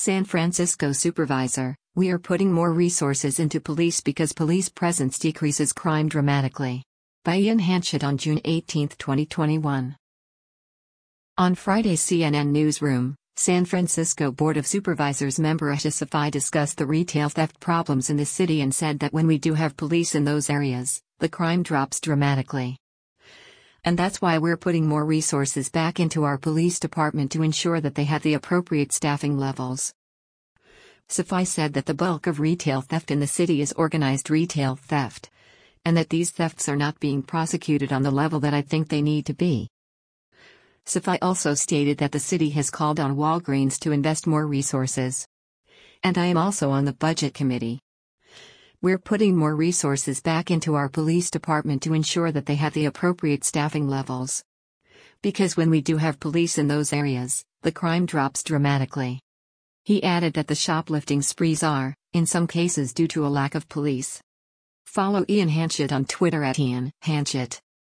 San Francisco supervisor, we are putting more resources into police because police presence decreases crime dramatically. By Ian Hanchett on June 18, 2021. On Friday's CNN Newsroom, San Francisco Board of Supervisors member Asha Safai discussed the retail theft problems in the city and said that when we do have police in those areas, the crime drops dramatically. And that's why we're putting more resources back into our police department to ensure that they have the appropriate staffing levels. Safai said that the bulk of retail theft in the city is organized retail theft, and that these thefts are not being prosecuted on the level that I think they need to be. Safai also stated that the city has called on Walgreens to invest more resources. And I am also on the budget committee. We're putting more resources back into our police department to ensure that they have the appropriate staffing levels. Because when we do have police in those areas, the crime drops dramatically. He added that the shoplifting sprees are, in some cases, due to a lack of police. Follow Ian Hanchett on Twitter @IanHanchett.